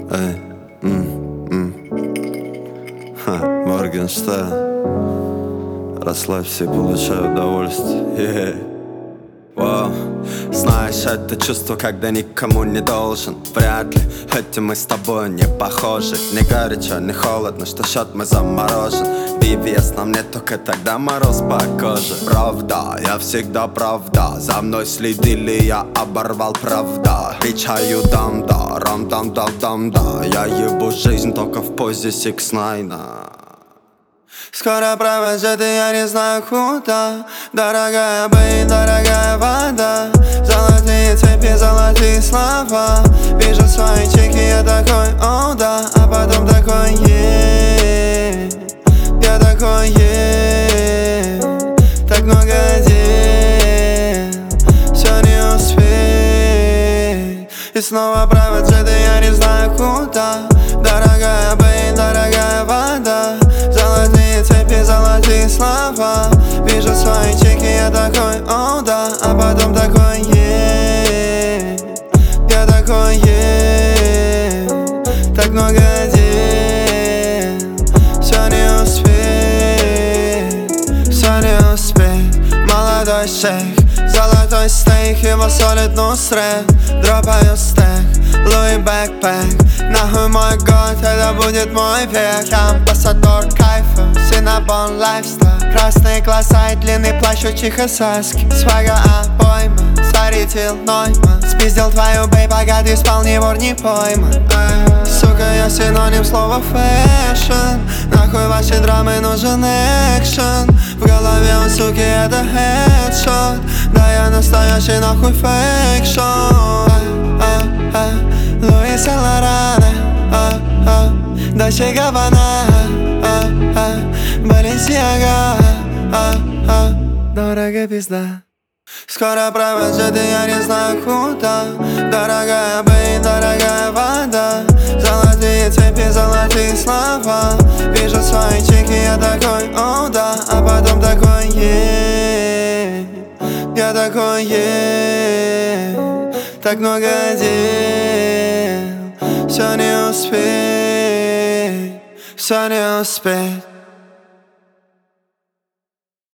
Эй, Моргенштерн. Расслабься и получай удовольствие. Вау. Знаешь, это чувство, когда никому не должен. Вряд ли этим мы с тобой не похожи. Не горячо, не холодно, что счет мы заморожен. VVS нам нет, только тогда мороз по коже. Правда, я всегда правда. За мной следили, я оборвал правда. Кричаю дам-да, рам-дам-дам-дам-да. Я ебу жизнь только в позе 6ix9ine. Скоро провожу, я не знаю куда. Дорогая бэй, дорогая вода. Золотые цепи, золотые слова. Вижу свои чеки, я такой, о да. А потом такой, я такой, так много дел, все не успеть. И снова провожу, я не знаю куда. Дорогая бэй, дорогая вода. Золотые цепи, золотые слова. Вижу свои чеки, я такой, о да. А потом такой, я такой, так много дел, все не успеть, все не успеть. Молодой шейх, золотой стейк, его солит Нусрет. Дропаю стек, Луи бэкпэк. Нахуй мой год, это будет мой век. Я амбассадор кайфа, Синабон лайфстайл. Красные глаза и длинный плащ у чихасаски. Свага обойма, старитель Нойман. Спиздил твою бэй, пока ты спал, ни вор, не пойман. Сука, я синоним слова фэшн. Нахуй ваши драмы, нужен экшен. В голове у суки это хедшот. Да я настоящий нахуй фейкшот. Луи Сен-Лорана, Дольче Габбана, Баленсиага, дорогая пизда. Скоро провожу, я не знаю куда. Дорогая бэй, дорогая вода. Золотые цепи, золотые слова. Вижу свои чеки, я такой, о да. А потом такой, я такой, так много дел, все не успеть, все не успеть.